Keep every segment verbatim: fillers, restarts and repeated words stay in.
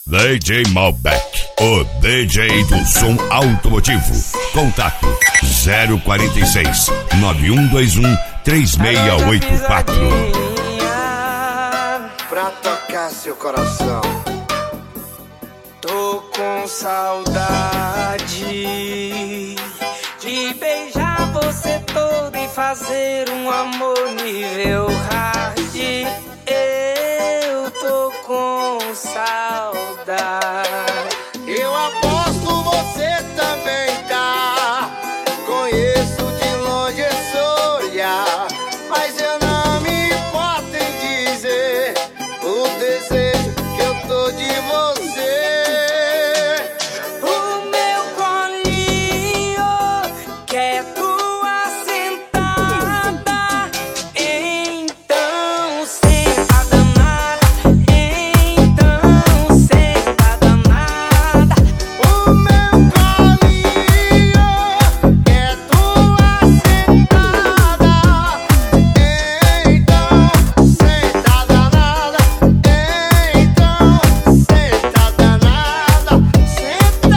D J Malbec, o D J do som automotivo. Contato zero quarenta e seis, nove um dois um, três seis oito quatro. Pra tocar seu coração. Tô com saudade de beijar você todo e fazer um amor nível hard. Eu tô com saudade. Eu aposto você também tá. Conheço de longe esse olhar, mas eu não me importo em dizer o desejo que eu tô de você. O meu colinho quer tua sentada, então senta danada, então senta danada. O meu colinho quer tua sentada, então senta danada, então senta danada, senta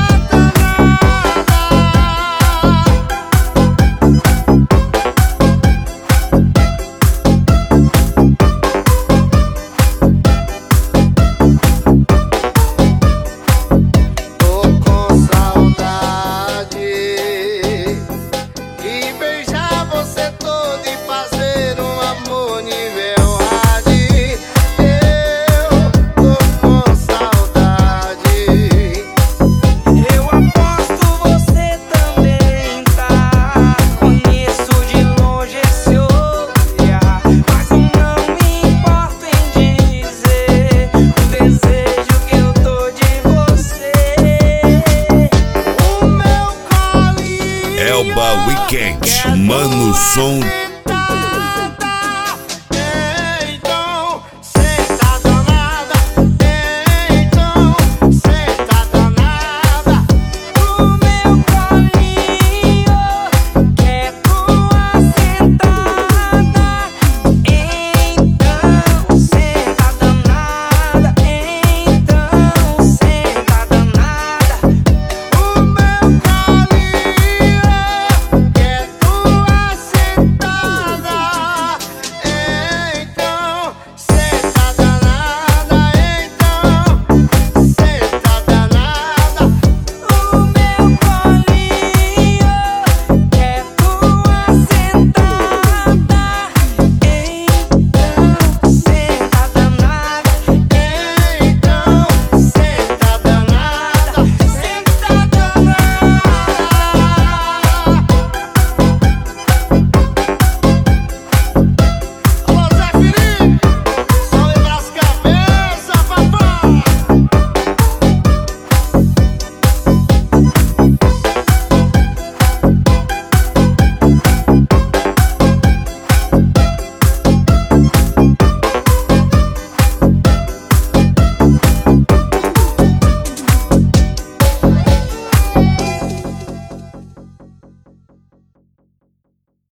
Tô com saudade de beijar você todo e fazer um amor nível hard. Eu tô com saudade. Eu aposto você também tá. Conheço de longe esse olhar, mas eu não me importo em dizer o desejo que eu tô de você. O meu colinho Elba Weekend, Mano Som